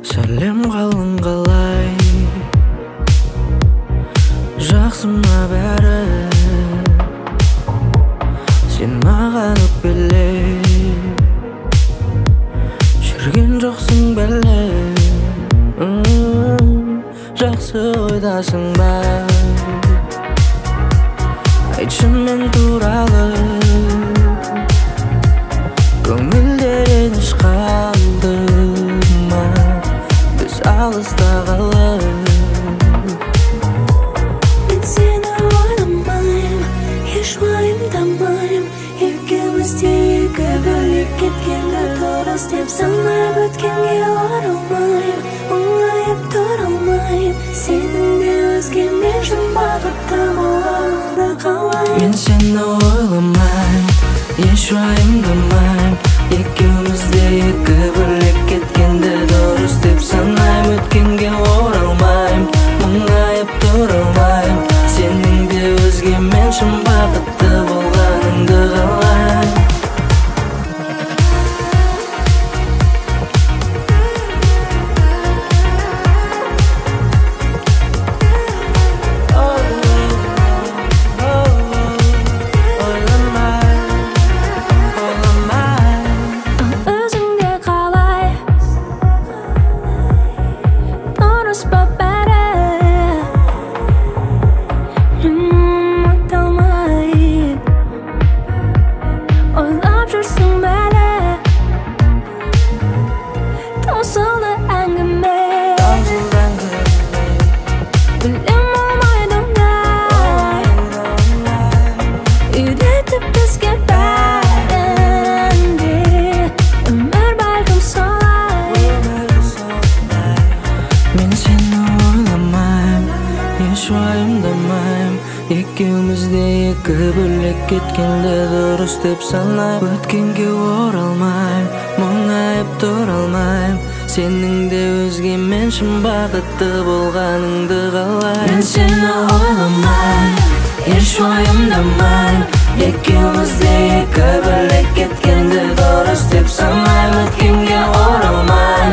Сәлем қалың қалай, жақсы ма бәрі? Сен маған өкпеле, жүрген жоқсың бәлі. Жақсы ойдасың ба? Айтшы мен туралы, көңілде реніш қалды ма? Біз алыстағалы. Мен сені ойламайм, еш уайымдамайм. Екеуміз де екі бөлек кеткенді дұрыс деп санайм. Өткенге оралмайм, оңайып тұра алмайм. Сенің де өзгемен шын бақытты болғаныңды қалайм. Мен сені ойламайм, еш уайымдамайм. Екеуміз де екі бөлек кеткенді дұрыс деп санайм. Өткенге оралмайм, мұңайып тұра алмайм. Сенің де өзгемен шын бақытты болғаныңды қалайм. Екеумізде екі бөлек кеткенді дұрыс деп санайм. Өткенге оралмайм, мұңайып тұра алмайм. Сенің де өзгемен шын бақытты болғаныңды қалайм. Мен сені ойламайм, еш уайымдамайм. Екеумізде екі бөлек кеткенді дұрыс деп санайм. Өткенге оралмайм,